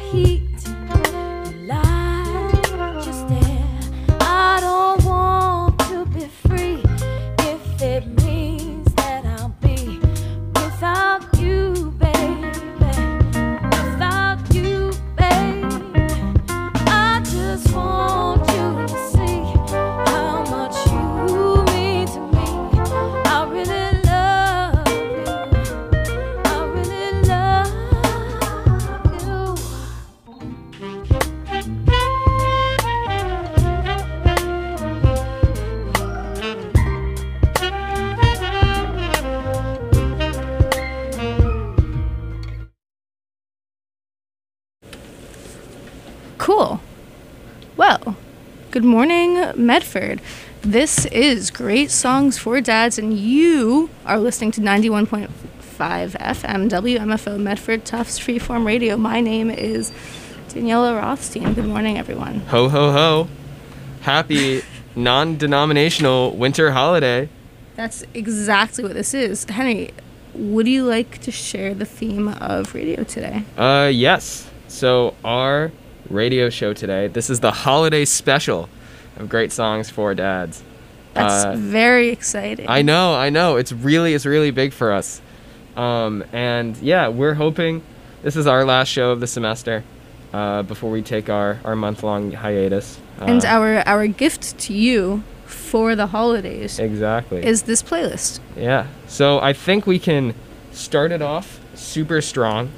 heat. You lie just there. I don't want to be free if it means that I'll be without you, baby. Without you, baby. I just want you to see how much you mean to me. I really love you. I really love you. Cool. Well, good morning, Medford. This is Great Songs for Dads, and you are listening to 91.5 FM WMFO Medford Tufts Freeform Radio. My name is Daniela Rothstein. Good morning, everyone. Ho, ho, ho. Happy non-denominational winter holiday. That's exactly what this is. Henry, would you like to share the theme of radio today? Yes. So our radio show today, this is the holiday special of Great Songs for Dads. That's very exciting. I know. It's really big for us. And yeah, we're hoping this is our last show of the semester before we take our month-long hiatus. And our gift to you for the holidays exactly is this playlist. Yeah. So I think we can start it off super strong.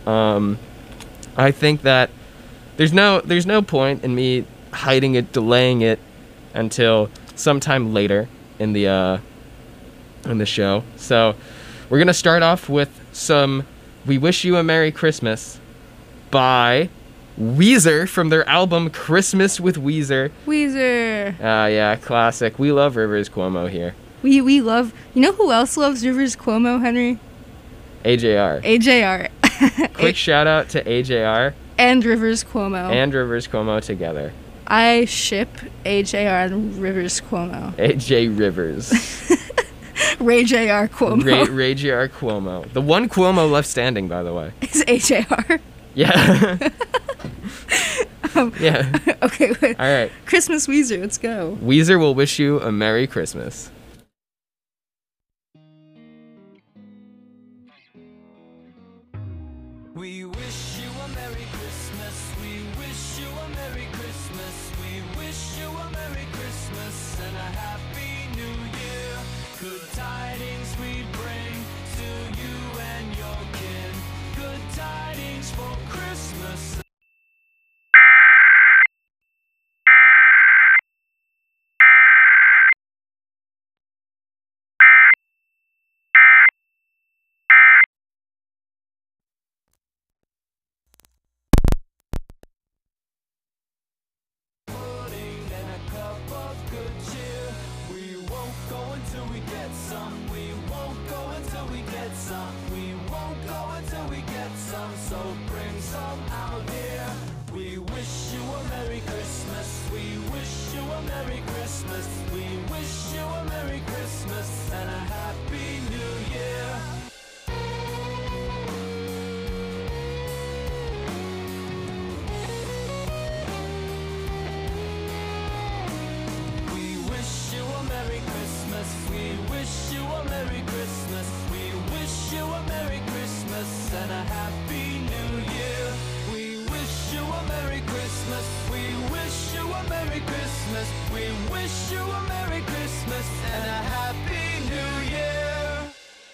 I think that there's no point in me hiding it, delaying it until sometime later in the show. So we're gonna start off with some "We Wish You a Merry Christmas" by Weezer from their album Christmas with Weezer. Weezer. Yeah, classic. We love Rivers Cuomo here. We love. You know who else loves Rivers Cuomo, Henry? AJR. AJR. Quick shout out to AJR. And Rivers Cuomo. And Rivers Cuomo together. I ship AJR and Rivers Cuomo. AJ Rivers. Ray JR Cuomo. Ray JR Cuomo. The one Cuomo left standing, by the way. Is AJR. Yeah. Yeah. Okay. Wait. All right. Christmas Weezer, let's go. Weezer will wish you a Merry Christmas. We wish you a Merry Christmas. We wish you a Merry Christmas. We wish you a Merry Christmas and a Happy New Year. Good tidings we bring to you and your kin. Good tidings for Christmas. So bring some out here. We wish you a Merry Christmas. We wish you a Merry Christmas. We wish you a Merry Christmas and a Happy New Year. We wish you a Merry Christmas. We wish you a Merry Christmas. We wish you a Merry Christmas and a Happy New Year. We wish you a Merry Christmas. We wish you a Merry Christmas. We wish you a Merry Christmas and a Happy New Year.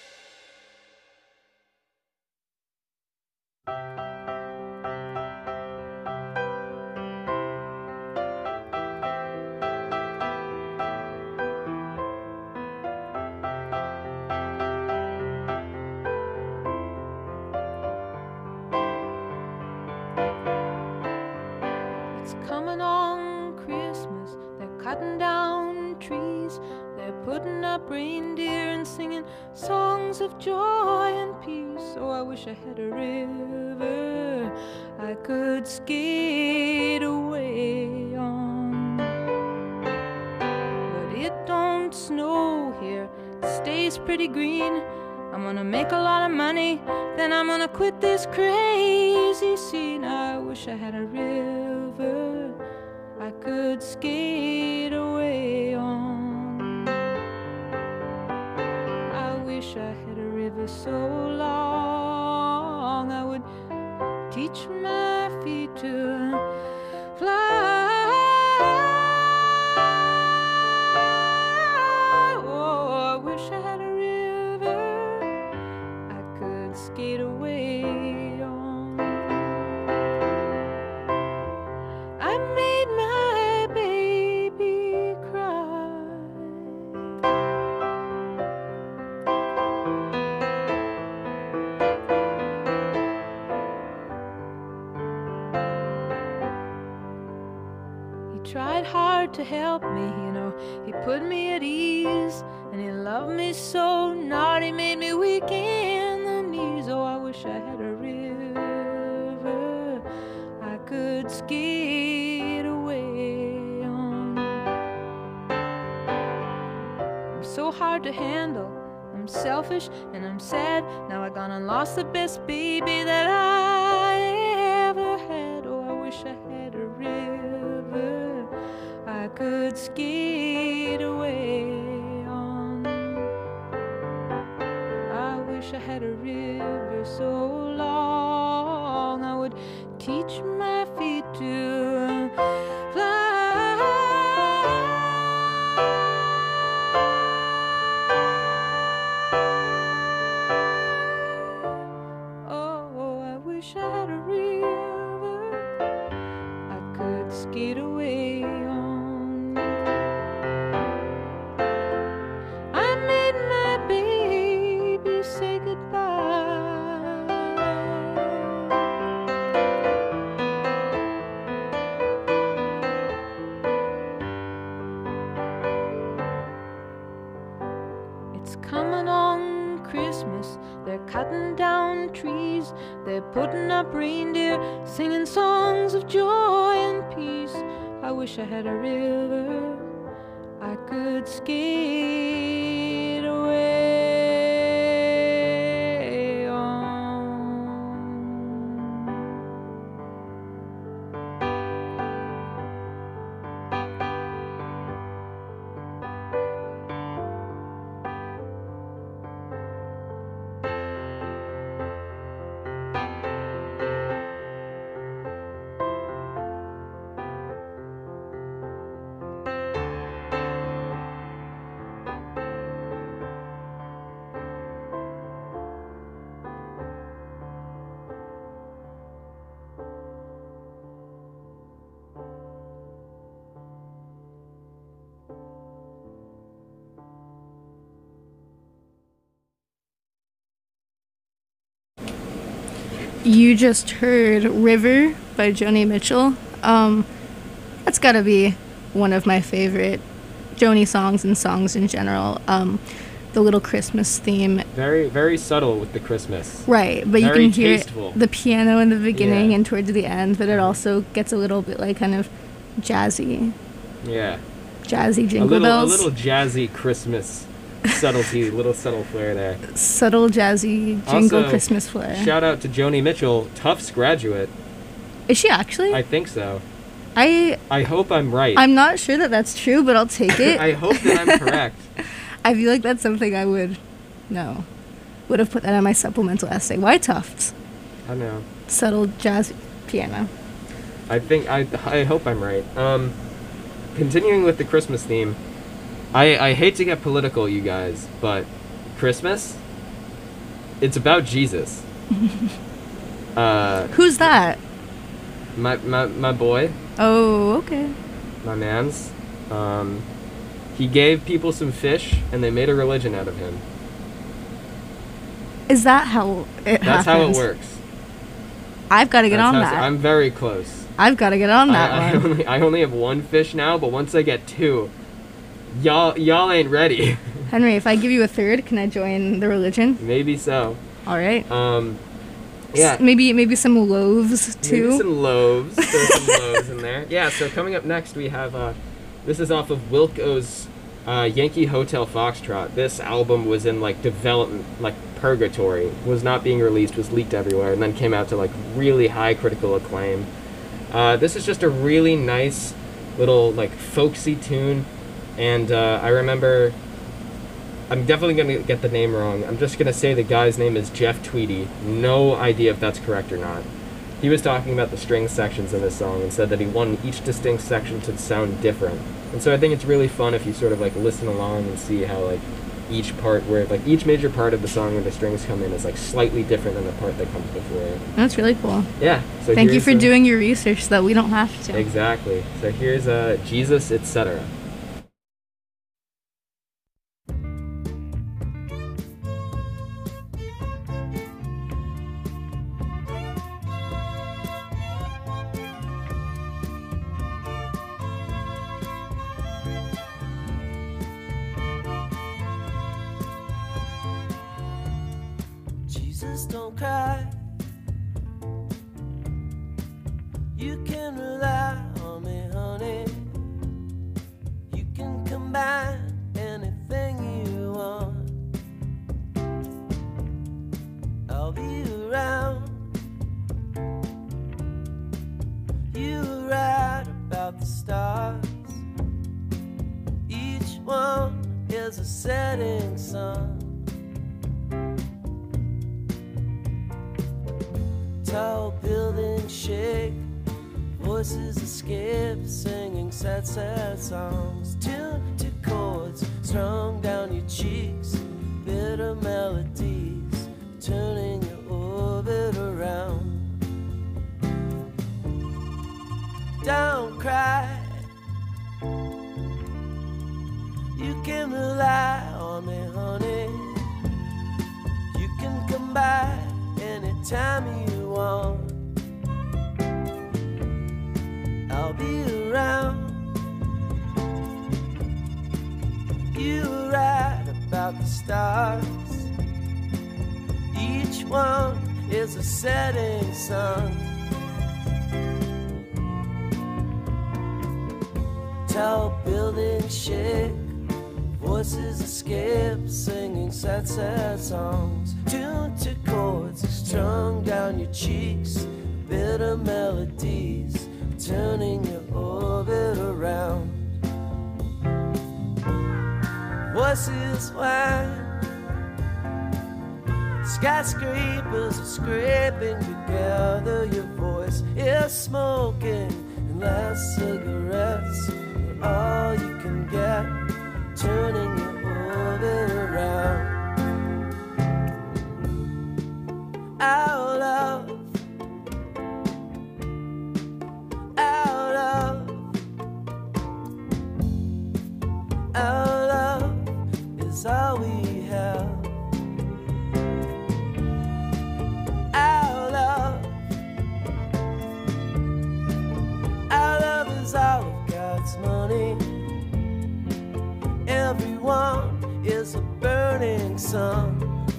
Coming on Christmas, they're cutting down trees, they're putting up reindeer and singing songs of joy and peace. Oh, I wish I had a river I could skate away on, but it don't snow here, it stays pretty green. I'm gonna make a lot of money, then I'm gonna quit this crazy scene. I wish I had a river I could skate away on. I wish I had a river so long I would teach my feet to fly. Oh, I wish I had a river I could skate away on. I made my baby cry. He tried hard to help me, you know. He put me at ease, and he loved me so. Naughty made me weak in the knees. Oh, I wish I had a river I could skate away on. I'm so hard to handle. I'm selfish and I'm sad. Now I gone and lost the best baby that I ever had. Oh, I wish I had a river I could skate away on. I wish I had a river so long I would teach my feet to fly. Oh, I wish I had a river I could skate away on. I made my baby say goodbye. It's coming on Christmas. They're cutting down trees. They're putting up reindeer, singing songs of joy and peace. I wish I had a river I could skate away on. You just heard River by Joni Mitchell. That's gotta be one of my favorite Joni songs and songs in general. The little Christmas theme. Very, very subtle with the Christmas. Right, but Very you can hear tasteful. the piano in the beginning Yeah. and towards the end, but it also gets a little bit like kind of jazzy Yeah. jingle A bells. little jazzy Christmas subtlety, little subtle flair there. Subtle jazzy jingle Also, Christmas flair. Shout out to Joni Mitchell, Tufts graduate. Is she actually? I think so. I I hope I'm right. I'm not sure that that's true, but I'll take it. I hope that I'm correct. I feel like that's something I would know. Would have put that on my supplemental essay. Why Tufts? I don't know. Subtle jazz piano. I hope I'm right. Continuing with the Christmas theme, I hate to get political, you guys, but Christmas, it's about Jesus. Who's that? My boy, Oh, okay. my man's. He gave people some fish, and they made a religion out of him. Is that how it That's happens? how it works. I've got to get on that. I'm very close. I've got to get on that I one. I only have one fish now, but once I get two, y'all ain't ready. Henry, if I give you a third, can I join the religion? Maybe so. All right. Yeah. Maybe some loaves too. Maybe some loaves. There's some loaves in there. Yeah, so coming up next we have, this is off of Wilco's Yankee Hotel Foxtrot. This album was in, like, development, like, Purgatory was not being released, was leaked everywhere, and then came out to like really high critical acclaim. This is just a really nice little like folksy tune, and I remember, I'm definitely going to get the name wrong. I'm just going to say the guy's name is Jeff Tweedy. No idea if that's correct or not. He was talking about the string sections in this song and said that he wanted each distinct section to sound different. And so I think it's really fun if you sort of like listen along and see how like each part where like each major part of the song where the strings come in is like slightly different than the part that comes before it. That's really cool. Yeah. So Thank you for doing your research so that we don't have to. Exactly. So here's Jesus, Etc. Jesus, don't cry. You can rely on me, honey. You can combine anything you want. I'll be around. You were right about the stars. Each one is a setting sun. Tall buildings shake, voices escape, singing sad, sad songs. Tuned to chords strung down your cheeks, bitter melodies turning your orbit around. Don't cry, you can rely on me, honey. You can come by anytime you want. I'll be around. You were right about the stars. Each one is a setting sun. Tall buildings shake, voices escape, singing sad, sad songs. Tuned to chords strung down your cheeks, bitter melodies turning your orbit around. Voices whine, skyscrapers are scraping together. Your voice is smoking, and last cigarettes are all you can get, turning your orbit around. Our love, our love, our love is all we have. Our love is all of God's money. Everyone is a burning sun.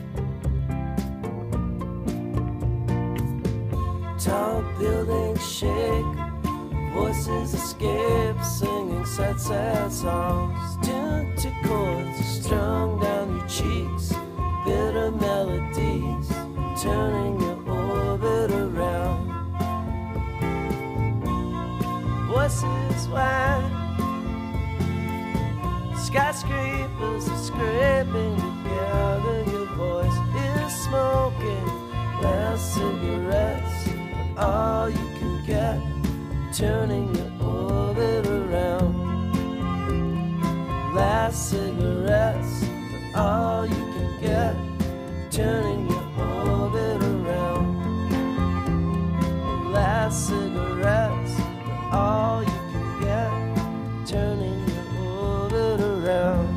Tall buildings shake, voices escape, singing sad, sad songs. Tuned to chords strung down your cheeks, bitter melodies turning your orbit around. Voices whine, skyscrapers are scraping together. Your voice is smoking, last cigarettes are all you can get, turning your orbit around. Last cigarettes are all you can get, turning your orbit around. Last cigarettes are all you can get, turning your orbit around.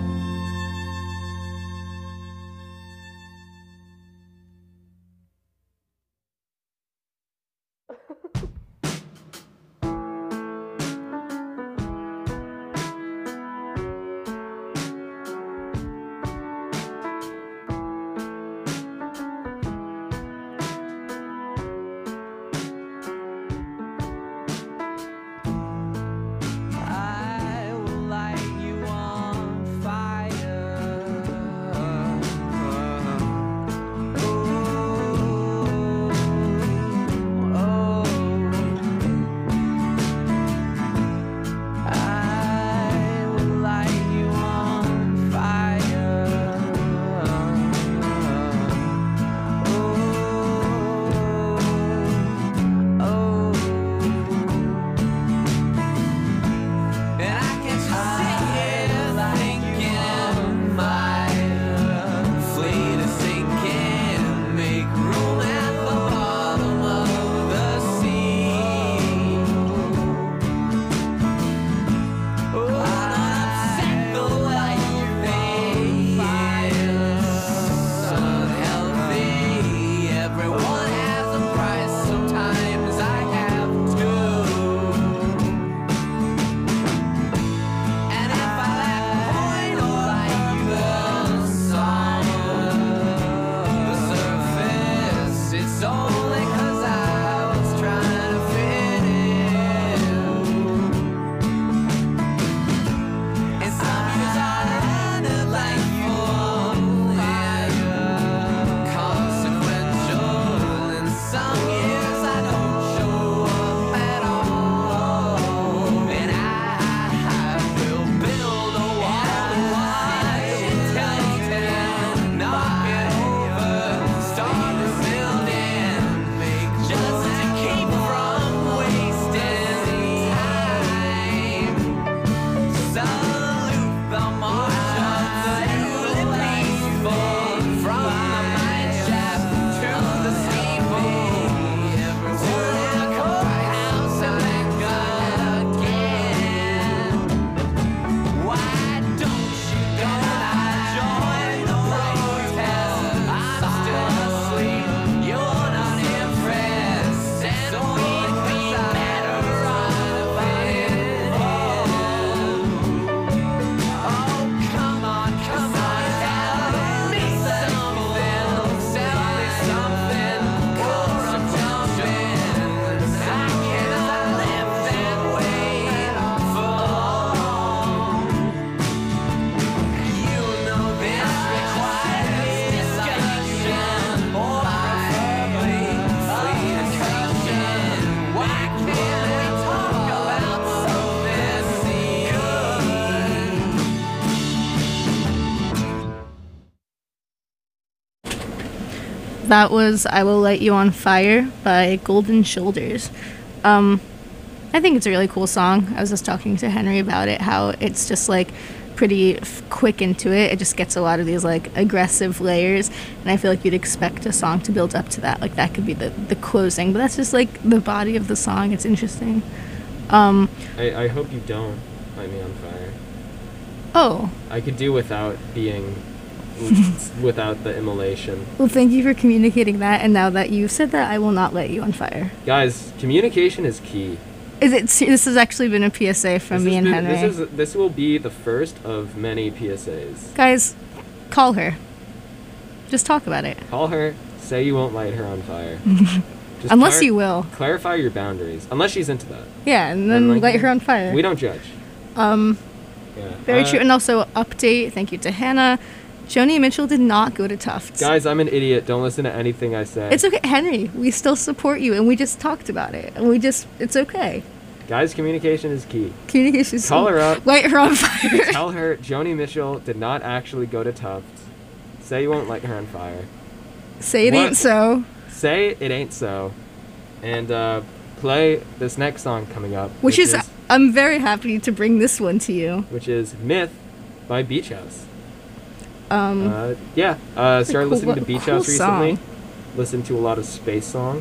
That was I Will Light You on Fire by Golden Shoulders. I think it's a really cool song. I was just talking to Henry about it, how it's just like pretty quick into it. It just gets a lot of these like aggressive layers, and I feel like you'd expect a song to build up to that. Like that could be the closing, but that's just like the body of the song. It's interesting. I hope you don't light me on fire. Oh. I could do without being without the immolation. Well, thank you for communicating that, and now that you've said that, I will not light you on fire. Guys, communication is key. This has actually been a PSA from me and Henry. This will be the first of many PSAs. Guys, call her. Just talk about it. Call her, say you won't light her on fire. Just Unless you will. Clarify your boundaries. Unless she's into that. Yeah, and then light her on fire. We don't judge. Yeah. Very true. And also, update, thank you to Hannah. Joni Mitchell did not go to Tufts. Guys, I'm an idiot. Don't listen to anything I say. It's okay, Henry. We still support you, and we just talked about it. And it's okay. Guys, communication is key. Communication is Call her up. Light her on fire. Tell her Joni Mitchell did not actually go to Tufts. Say you won't light her on fire. Say it ain't so. Say it ain't so. And play this next song coming up. Which is, I'm very happy to bring this one to you. Which is Myth by Beach House. Started listening to Beach House recently. Listened to a lot of Space Song,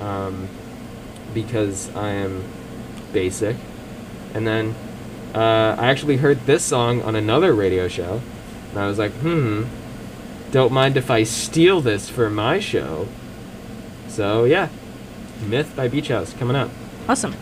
because I am basic. And then I actually heard this song on another radio show, and I was like, don't mind if I steal this for my show. So yeah, Myth by Beach House coming up. Awesome.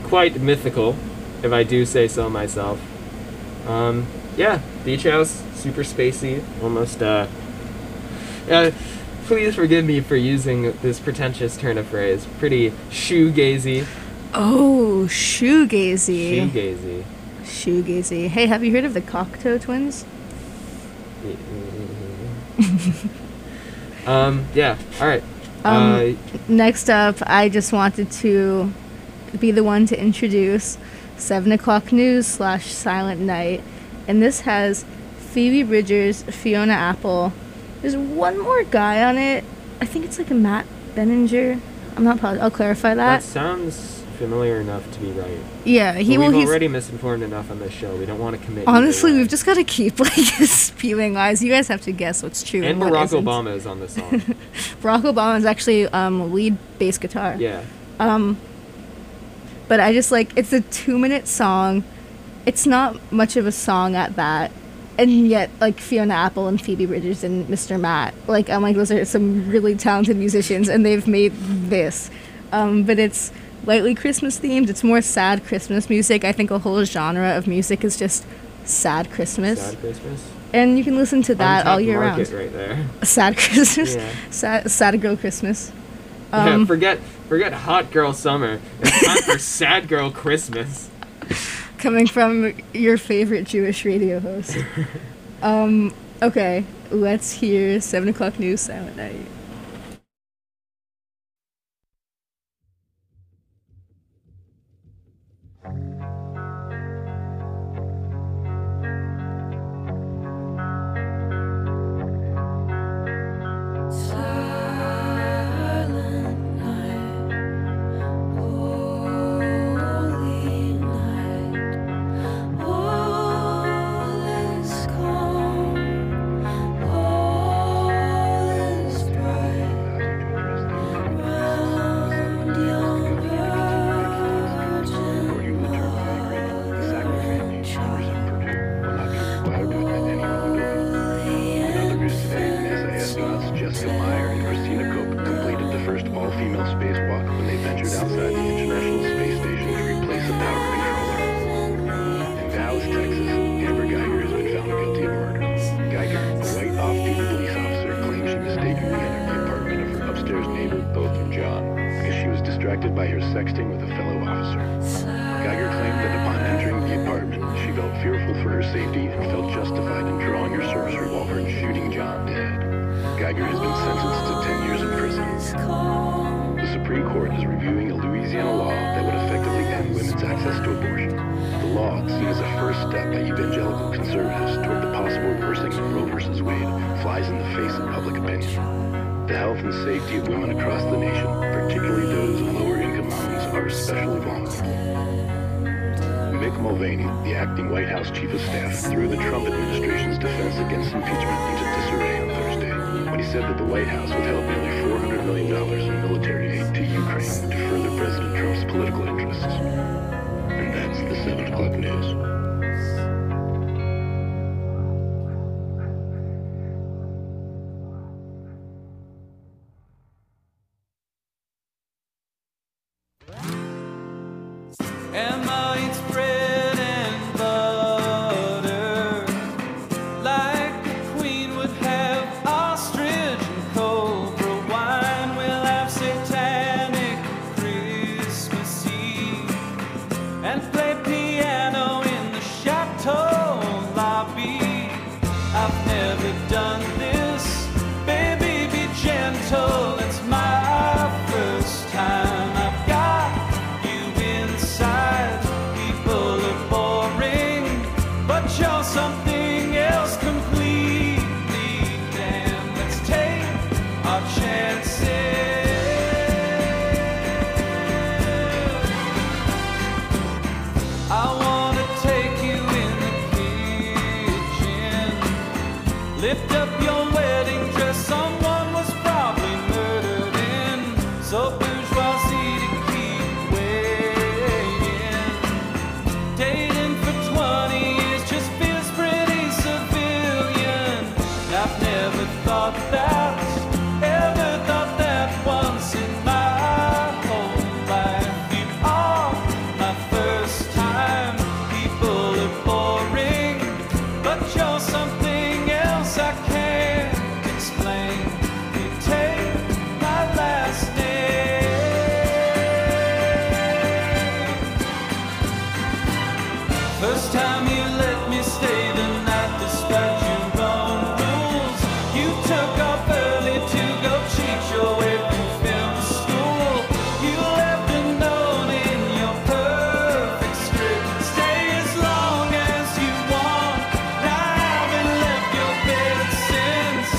quite mythical, if I do say so myself. Yeah, Beach House, super spacey, almost, please forgive me for using this pretentious turn of phrase. Pretty shoegazy. Oh, shoegazy. Shoegazy. Shoegazy. Hey, have you heard of the Cocteau Twins? Yeah, alright. Next up, I just wanted to be the one to introduce 7 O'Clock News / Silent Night. And this has Phoebe Bridgers, Fiona Apple. There's one more guy on it. I think it's like a Matt Benninger. I'm not positive. I'll clarify That that. sounds familiar enough to be right. Yeah, But he's we've already misinformed enough on this show. We don't want to commit. honestly, either way. we've just got to keep like spewing lies. You guys have to guess what's true And what Barack isn't. Obama is on this song. Barack Obama is actually lead bass guitar. Yeah. But I just like, it's a 2-minute song. It's not much of a song at that. And yet, like, Fiona Apple and Phoebe Bridgers and Mr. Matt, like, I'm like, those are some really talented musicians, and they've made this. But it's lightly Christmas themed. It's more sad Christmas music. I think a whole genre of music is just sad Christmas. Sad Christmas. And you can listen to that all Untapped year market round. right there. Sad Christmas. Yeah. Sad girl Christmas. Yeah, forget hot girl summer. It's time for sad girl Christmas. Coming from your favorite Jewish radio host. Okay, let's hear 7 O'Clock News Silent Night. Silent night, holy night, all is calm, all is bright. Round young virgin mother child, Jessica Meyer and Christina Koch completed the first all-female spacewalk when they ventured outside the International Space Station to replace a power controller. In Dallas, Texas, Amber Geiger has been found guilty of murder. Geiger, a white off-duty police officer, claims she mistakenly entered the apartment of her upstairs neighbor, Botham John, because she was distracted by her sexting with a fellow officer. Geiger claimed that upon entering the apartment, she felt fearful for her safety and felt justified in drawing her service revolver and shooting John dead. Geiger has been sentenced to 10 years in prison. The Supreme Court is reviewing a Louisiana law that would effectively end women's access to abortion. The law, seen as a first step by evangelical conservatives toward the possible reversing of Roe v. Wade, flies in the face of public opinion. The health and safety of women across the nation, particularly those of lower-income homes, are especially vulnerable. Mick Mulvaney, the acting White House Chief of Staff, threw the Trump administration's defense against impeachment into disarray on Thursday when he said that the White House withheld nearly $400 million in military aid to Ukraine to further President Trump's political interests. And that's the 7 O'Clock News. Emma eats bread and butter like a queen would have ostrich and cobra wine. We'll have satanic Christmas Eve and play piano in the chateau lobby. I've never done this, baby, be gentle. It's my first time. I've got you inside. mark off early to go cheat your way through film school. You left a note in your perfect script. Stay as long as you want. I haven't left your bed since.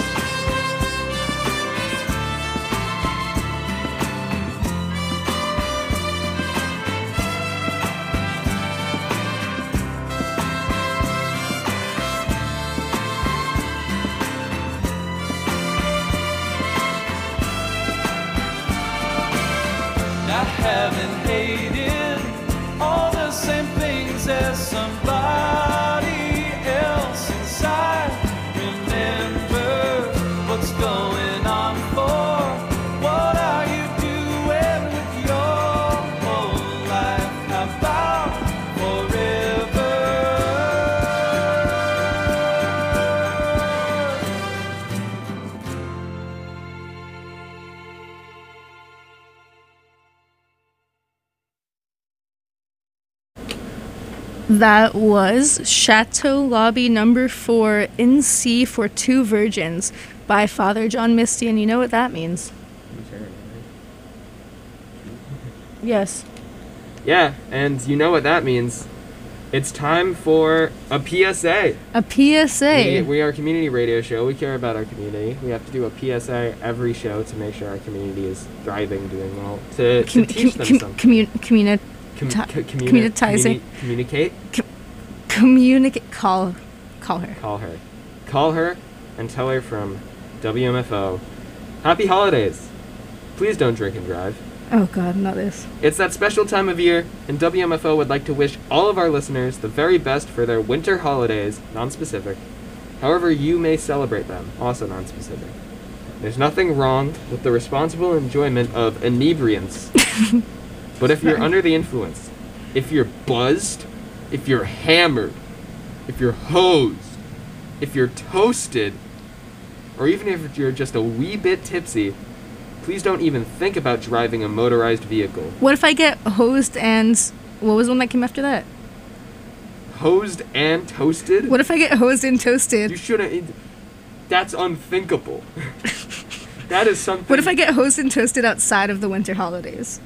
I haven't hated all the same things as somebody else inside. Remember what's going on for. What are you doing with your whole life? How about forever? That was Chateau Lobby number 4 in C for Two Virgins by Father John Misty, and you know what that means. Yes. Yeah, and you know what that means. It's time for a PSA. A PSA. We are a community radio show. We care about our community. We have to do a PSA every show to make sure our community is thriving, doing well, to teach them something. Communitizing. Communicate. Communicate. Call her. Call her and tell her from WMFO. Happy holidays. Please don't drink and drive. Oh God, not this. It's that special time of year, and WMFO would like to wish all of our listeners the very best for their winter holidays, non-specific. However you may celebrate them, also non-specific. There's nothing wrong with the responsible enjoyment of inebriants. But if you're under the influence, if you're buzzed, if you're hammered, if you're hosed, if you're toasted, or even if you're just a wee bit tipsy, please don't even think about driving a motorized vehicle. What if I get hosed and... What was the one that came after that? Hosed and toasted? What if I get hosed and toasted? You shouldn't... That's unthinkable. That is something... What if I get hosed and toasted outside of the winter holidays?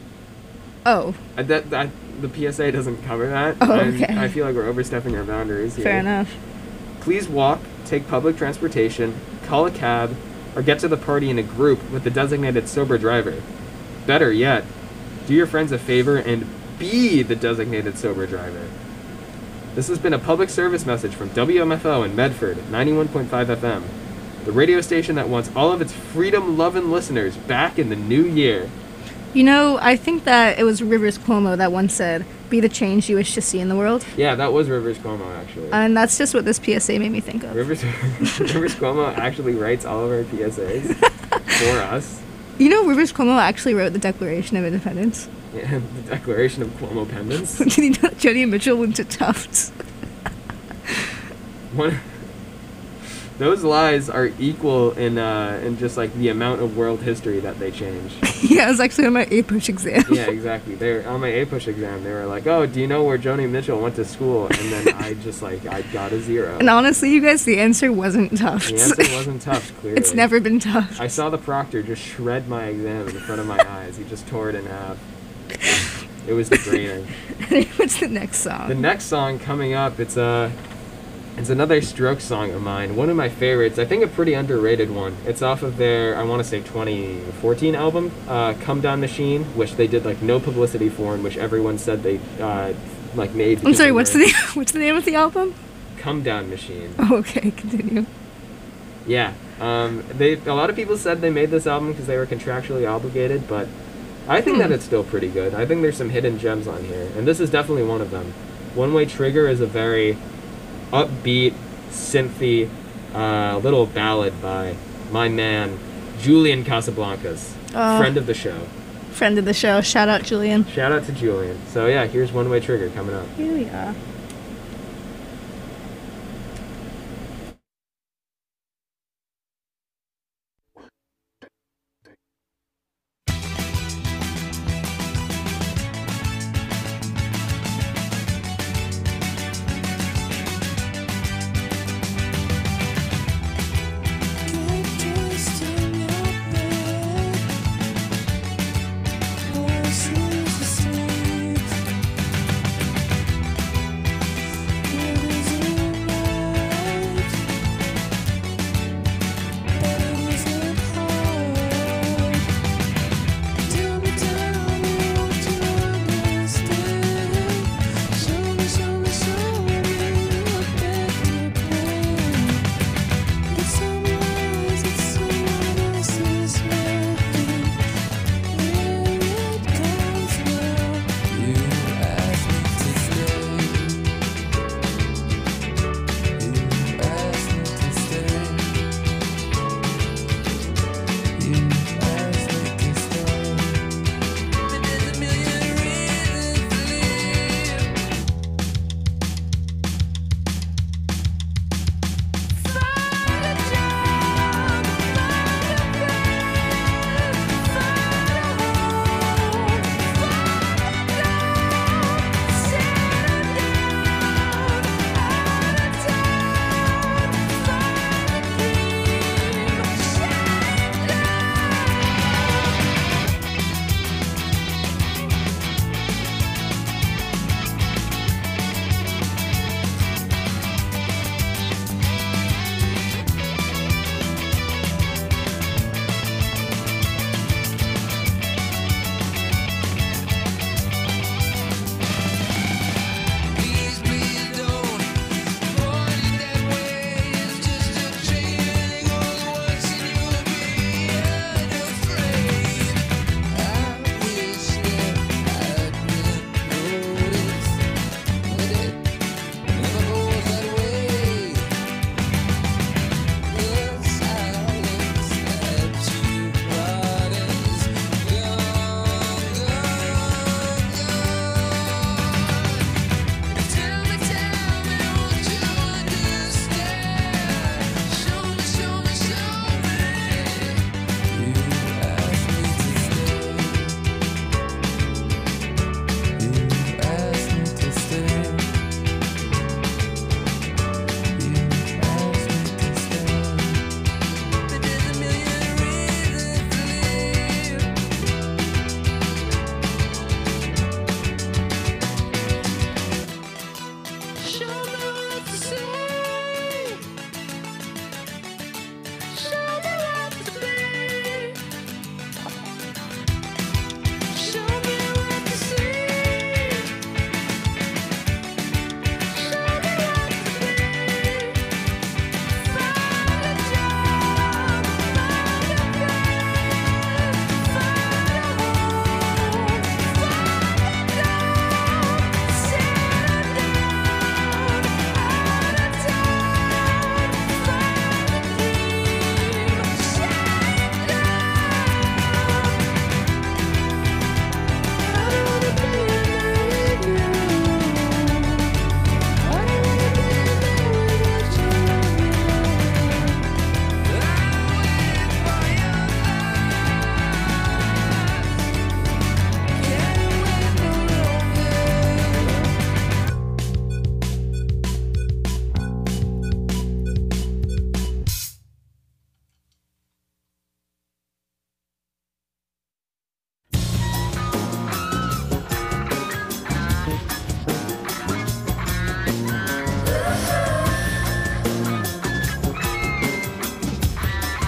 Oh. The PSA doesn't cover that. Oh, okay. I feel like we're overstepping our boundaries here. Fair enough. Please walk, take public transportation, call a cab, or get to the party in a group with the designated sober driver. Better yet, do your friends a favor and be the designated sober driver. This has been a public service message from WMFO in Medford, 91.5 FM, the radio station that wants all of its freedom-loving listeners back in the new year. You know, I think that it was Rivers Cuomo that once said, "Be the change you wish to see in the world." Yeah, that was Rivers Cuomo, actually. And that's just what this PSA made me think of. Rivers Cuomo actually writes all of our PSAs for us. You know, Rivers Cuomo actually wrote the Declaration of Independence. Yeah, the Declaration of Cuomo Pendants. Did you know that Joni Mitchell went to Tufts? Those lies are equal in just like the amount of world history that they change. Yeah, it was actually on my APUSH exam. Yeah, exactly. They're on my APUSH exam. They were like, "Oh, do you know where Joni Mitchell went to school?" And then I got a 0. And honestly, you guys, the answer wasn't Tufts. The answer wasn't Tufts, clearly. It's never been Tufts. I saw the proctor just shred my exam in front of my eyes. He just tore it in half. It was degrading. What's the next song? The next song coming up, it's another Strokes song of mine. One of my favorites. I think a pretty underrated one. It's off of their, I want to say 2014 album, Come Down Machine, which they did like no publicity for, and which everyone said they like made. I'm sorry. What's the name of the album? Come Down Machine. Oh, okay. Continue. Yeah. A lot of people said they made this album because they were contractually obligated, but I think that it's still pretty good. I think there's some hidden gems on here, and this is definitely one of them. One Way Trigger is a very upbeat, synthy, little ballad by my man, Julian Casablancas, friend of the show. Friend of the show. Shout out, Julian. Shout out to Julian. So yeah, here's One Way Trigger coming up. Here we are.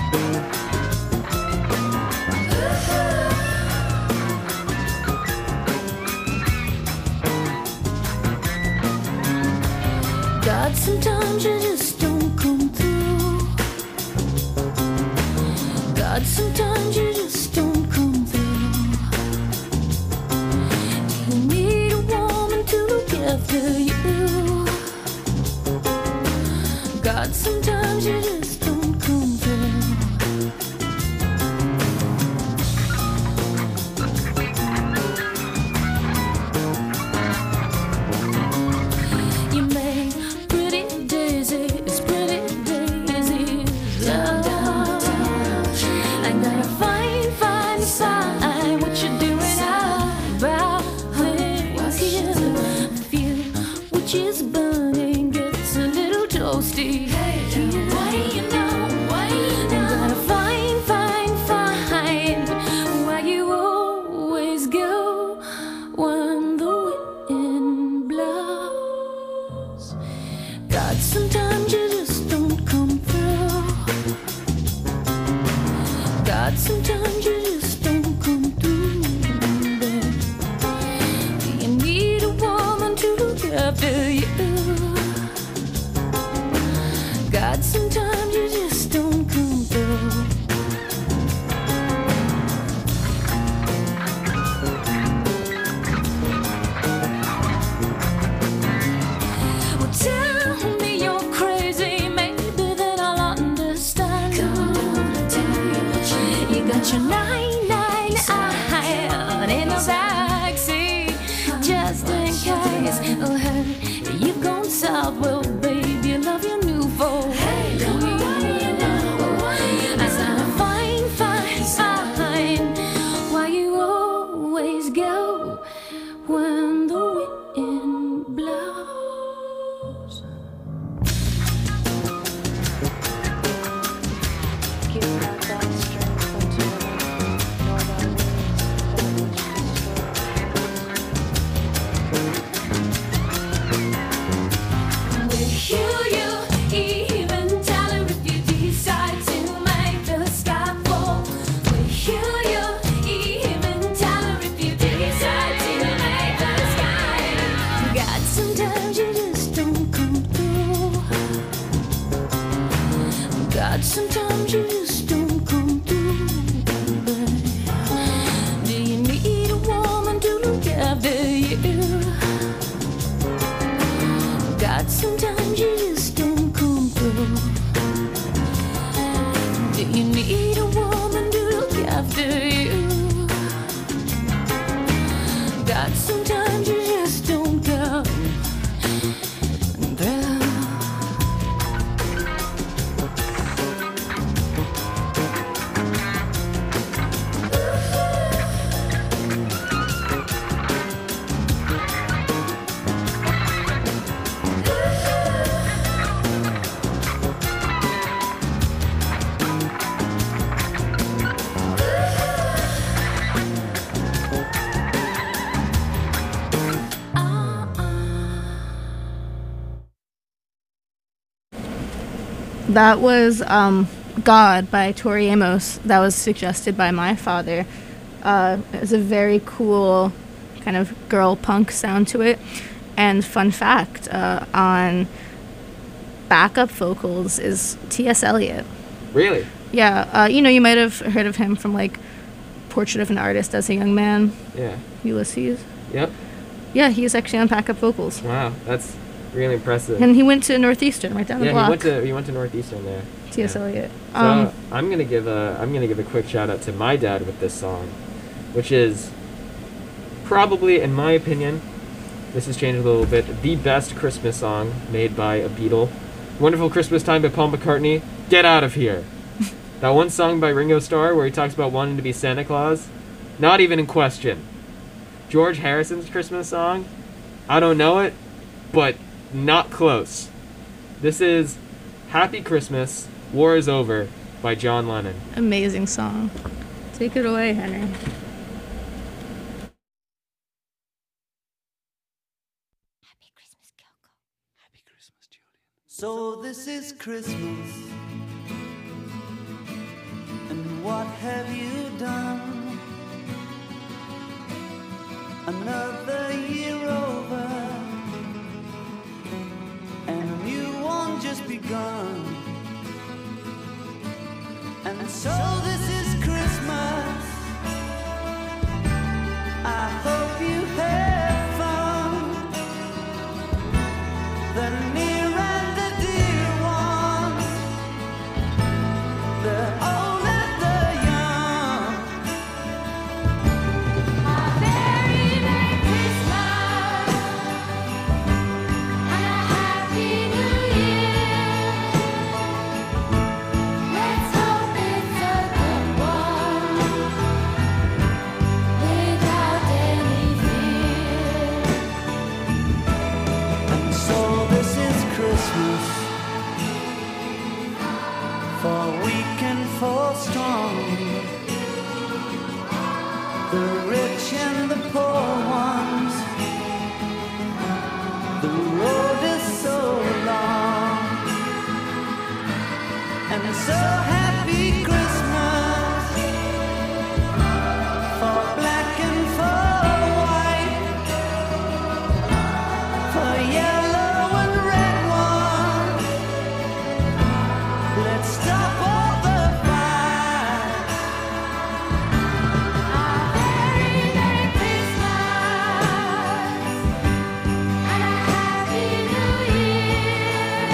God, sometimes you just don't come through. God, sometimes you just don't come through. You need a woman to look after you. God, sometimes you just don't come through. You make pretty daisies, pretty daisies. Down, down, down. I gotta find what you're doing about things here. The fuel which is burning gets a little toasty. Hey, what do you know? What do you know? I gotta find where you always go when the wind blows. God, sometimes you just don't come through. God, sometimes you just don't come through. Do you need a woman to look after you? God, sometimes you just don't come through. Well, tell me you're crazy, maybe then I'll understand. You got your 999 in the backseat, just in case. Oh, hey, you've gone south. Well, baby, you love your new folk. Hey, what do you know? I gotta find why you always go when the wind blows. Give not thy strength unto women, nor thy wings that which destroy. Will you even tell her if you decide to make the sky fall? Will you even tell her if you decide to make the sky? God, sometimes you just don't come through. God, sometimes you just don't come through. Do you need a woman to look after you? God, sometimes you just don't come through. Do you need a woman to look after you? God, sometimes you just don't come through. That was God by Tori Amos. That was suggested by my father. It's a very cool kind of girl punk sound to it. And fun fact, on backup vocals is T.S. Eliot. Really? Yeah, you might have heard of him from like Portrait of an Artist as a Young Man, Yeah. Ulysses. Yep. Yeah, he's actually on backup vocals. Wow, that's really impressive. And he went to Northeastern, right down the Yeah, block. he went to Northeastern there. T.S. Yeah. Eliot. So I'm gonna give a quick shout out to my dad with this song, which is probably, in my opinion, this has changed a little bit, the best Christmas song made by a Beatle. Wonderful Christmas Time by Paul McCartney. Get out of here. That one song by Ringo Starr where he talks about wanting to be Santa Claus, not even in question. George Harrison's Christmas song, I don't know it, but not close. This is Happy Christmas, War is Over by John Lennon. Amazing song. Take it away, Henry. So this is Christmas. have you done? Another year over, and a new one just begun. And so this is Christmas. I hope you have fun. The near and the dear ones, the old and the young. A very Merry Christmas and a Happy New Year. Let's hope it's a good one without any fear. And so this is Christmas, for weak and for strong, the rich and the poor ones. The road is so long, and so happy Christmas for black and for white, for yellow and red ones. Let's stop all the fight. A very Merry Christmas and a Happy New Year.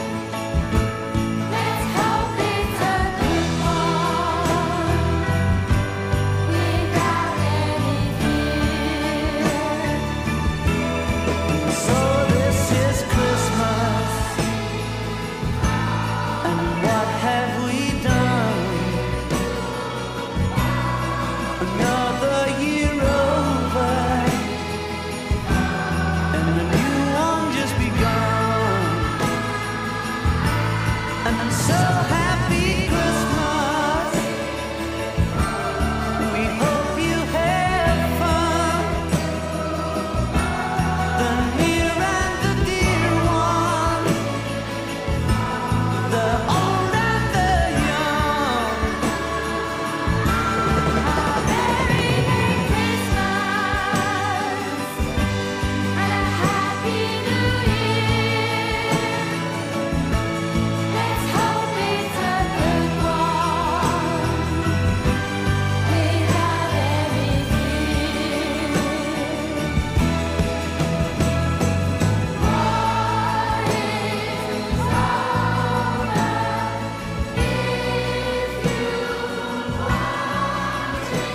Let's hope it's a good one without any fear. So this is Christmas, and what have we done? Another year over, and a new one just begun. And so happy Christmas. We hope you have fun. The near and the dear one, the old and the young. A very Merry Christmas and a Happy New Year. Let's hope it's a good one without any fear. War is over if you want it.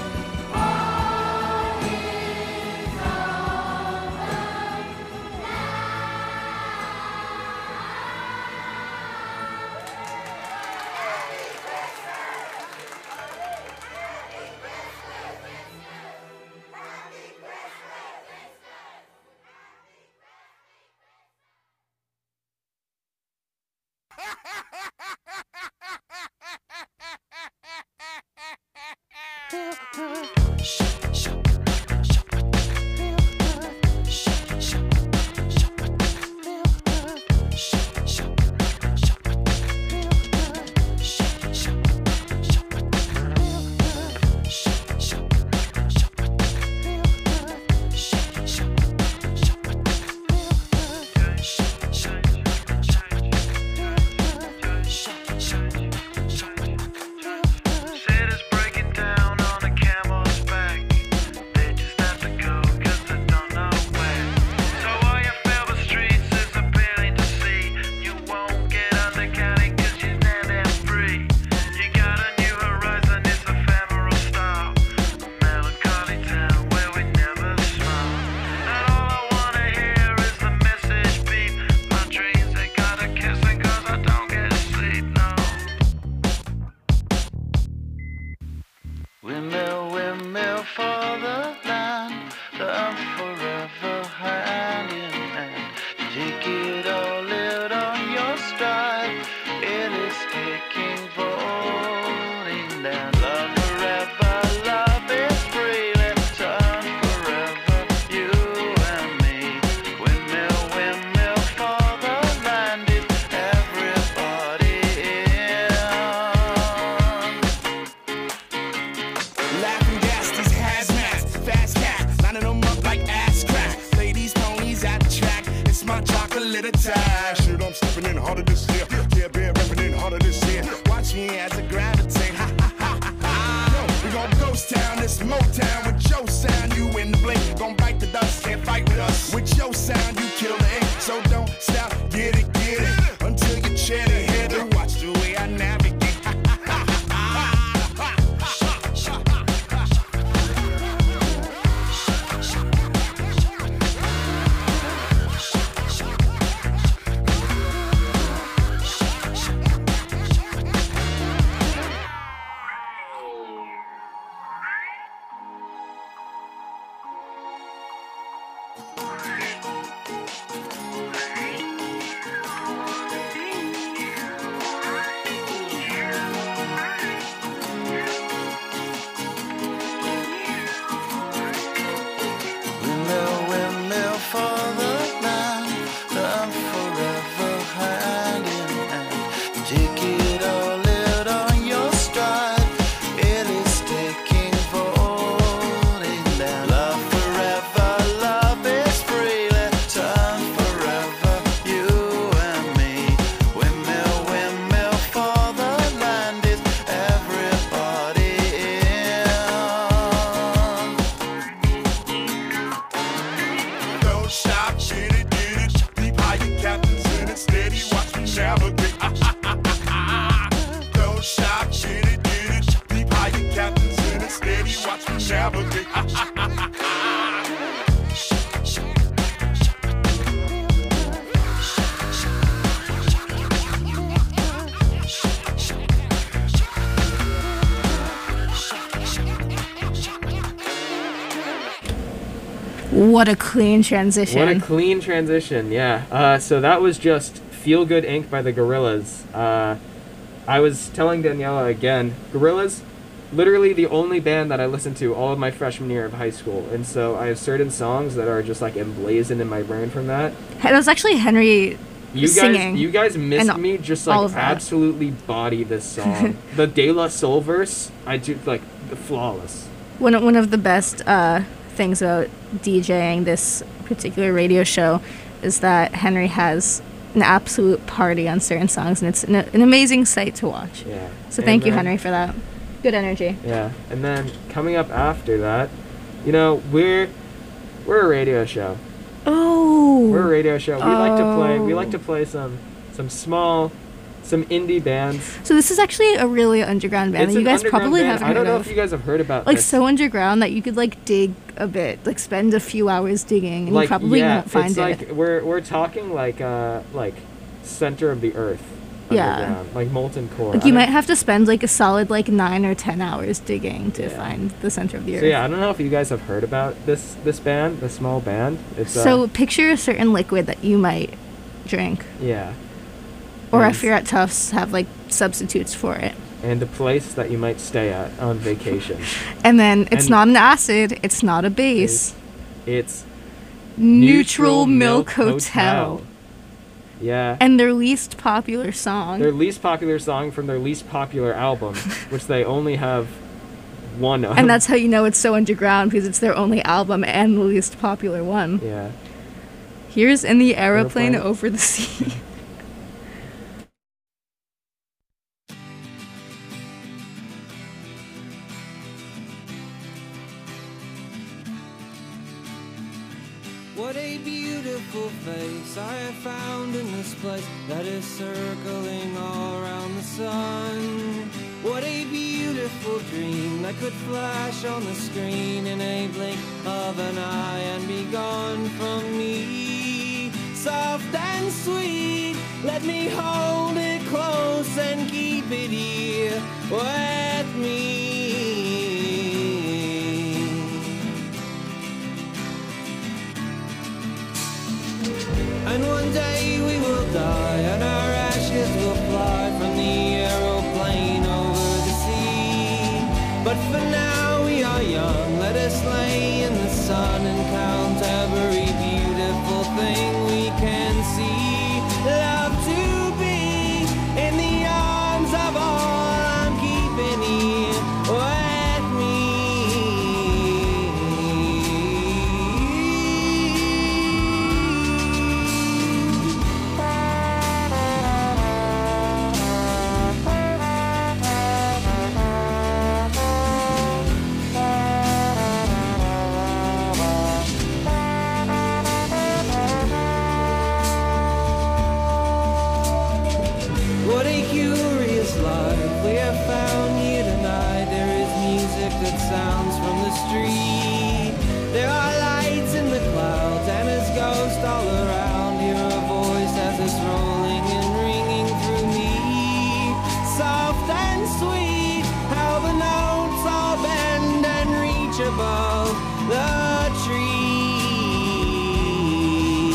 Windmill, windmill for the land, the forever hand in hand. Take it all out on your stride. It is taking, falling down. Love forever, love is free. Let's turn forever, you and me. Windmill, windmill for the land. Is everybody in? Motown with your sound, you in the blink. Gon' bite the dust, can't fight with us. With your sound, you kill the ink. So don't stop, get it, until you chat ahead and watch the way I navigate. Windmill, windmill for the land, I'm forever hand in hand. Take it all out on your stride, it is taking falling down. Love forever, love is free, let's turn forever, you and me. Windmill, windmill for the land, is everybody in? Don't stop, get it, deep higher captains in it, steady, watch me navigate. Don't stop, get it, deep higher captains in it, steady, watch me navigate. What a clean transition. What a clean transition, yeah. So that was just Feel Good Inc. by the Gorillaz. I was telling Daniela again, Gorillaz, literally the only band that I listened to all of my freshman year of high school. And so I have certain songs that are just like emblazoned in my brain from that. That was actually Henry singing. You guys missed and me just all like of that. absolutely body this song. The De La Soul verse, I do like flawless. One of the best things about DJing this particular radio show is that Henry has an absolute party on certain songs, and it's an amazing sight to watch. Yeah. So thank you, then- Henry, for that. Good energy. Yeah, and then coming up after that, you know, we're a radio show. Oh. We're a radio show. We Oh. like to play some indie bands. So this is actually a really underground band It's that you an guys underground probably band. haven't I don't heard know of. if you guys have heard about Like this. so underground that you could like dig a bit, like spend a few hours digging, and you probably won't find it's it. like we're talking like center of the earth. Yeah. Underground, like molten core. Like I you don't- might have to spend like a solid like 9 or 10 hours digging to Yeah. find the center of the earth. So yeah, I don't know if you guys have heard about this band, this small band. It's So picture a certain liquid that you might drink, yeah, or And- if you're at Tufts, have like substitutes for it. and a place that you might stay at on vacation. And then it's And- not an acid, it's not a base. It's Neutral Milk Hotel. Yeah. And their least popular song. Their least popular song from their least popular album, which they only have one of. And that's how you know it's so underground, because it's their only album and the least popular one. yeah. Here's In the Aeroplane Aeroplane. Over the Sea. What a beautiful face I have found in this place that is circling all around the sun. What a beautiful dream that could flash on the screen in a blink of an eye and be gone from me. Soft and sweet, let me hold it close and keep it here with me. And one day we will die, and our ashes will fly from the aeroplane over the sea. But for now we are young, let us lay in the sun and count every beautiful thing we can see. Love to be in the arms of all I'm keeping here with me. above the tree.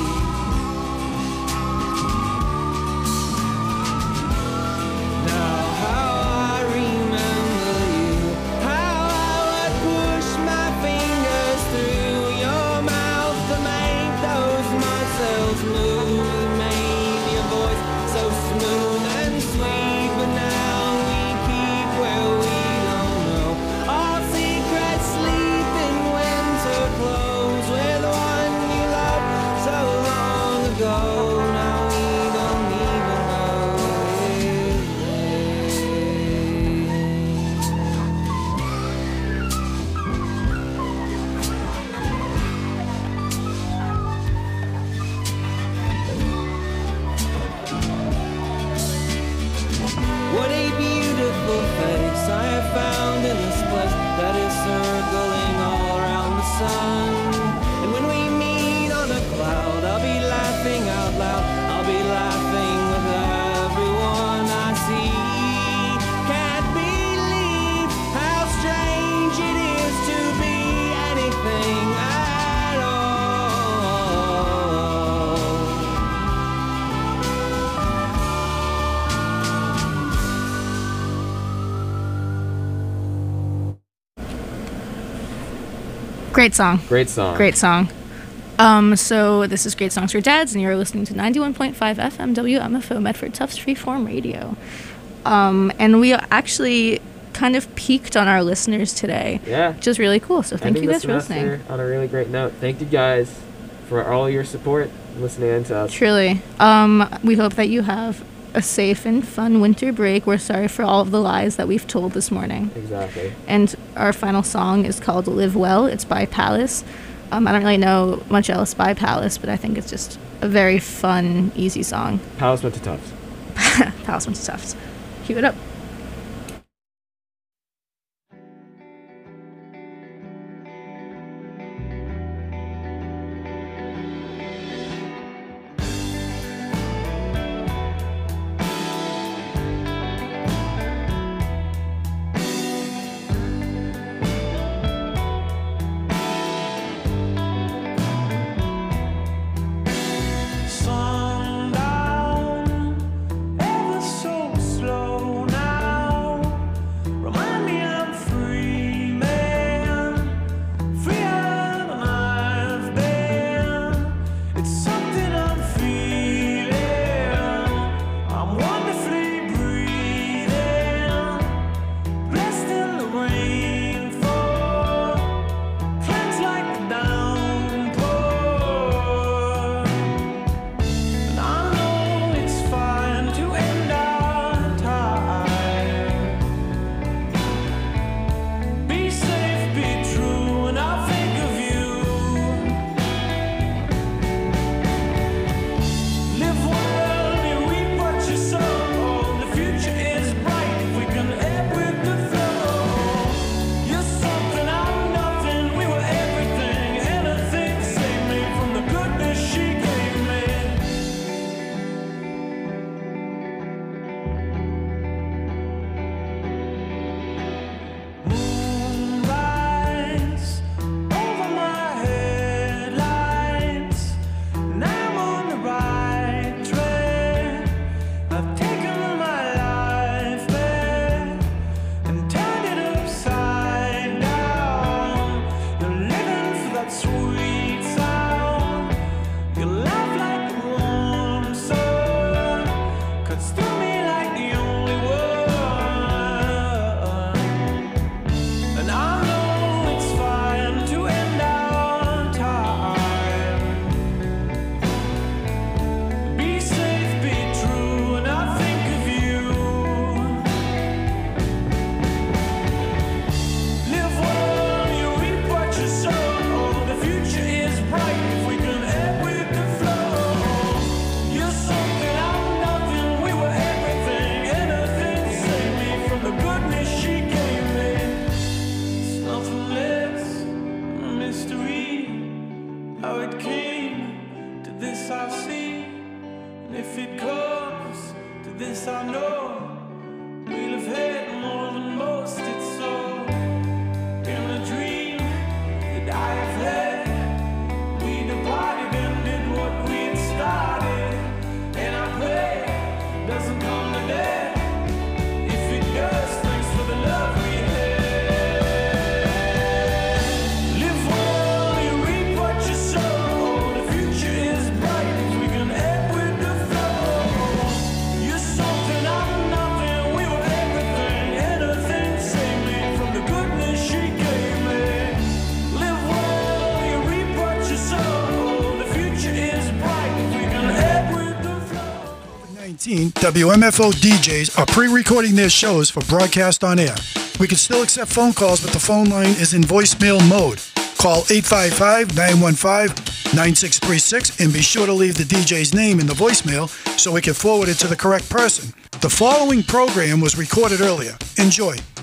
Now how I remember you, how I would push my fingers through your mouth to make those muscles move. You made your voice so smooth and sweet, but now we keep where we don't know. All secrets sleep in winter clothes with one you loved so long ago. Now we don't even know it. What a beautiful face I have found in this place that is circling all around the sun. And when we meet on a cloud, I'll be laughing out loud. I'll be laughing with everyone I see. Can't believe how strange it is to be anything at all. Great song. Great song. Great song. So this is Great Songs for Dads, and you're listening to 91.5 FM WMFO Medford Tufts Freeform Radio. And we actually kind of peaked on our listeners today. Yeah. Which is really cool. So thank Ending you the guys for listening. semester on a really great note. Thank you guys for all your support and listening in to us. Truly. We hope that you have a safe and fun winter break. We're sorry for all of the lies that we've told this morning. Exactly. And our final song is called Live Well. It's by Palace. I don't really know much else by Palace, but I think it's just a very fun, easy song. Palace went to Tufts. Palace went to Tufts. Cue it up. Sundown, ever so slow now. 2019, WMFO DJs are pre-recording their shows for broadcast on air. We can still accept phone calls, but the phone line is in voicemail mode. Call 855-915-9636 and be sure to leave the DJ's name in the voicemail so we can forward it to the correct person. The following program was recorded earlier. Enjoy.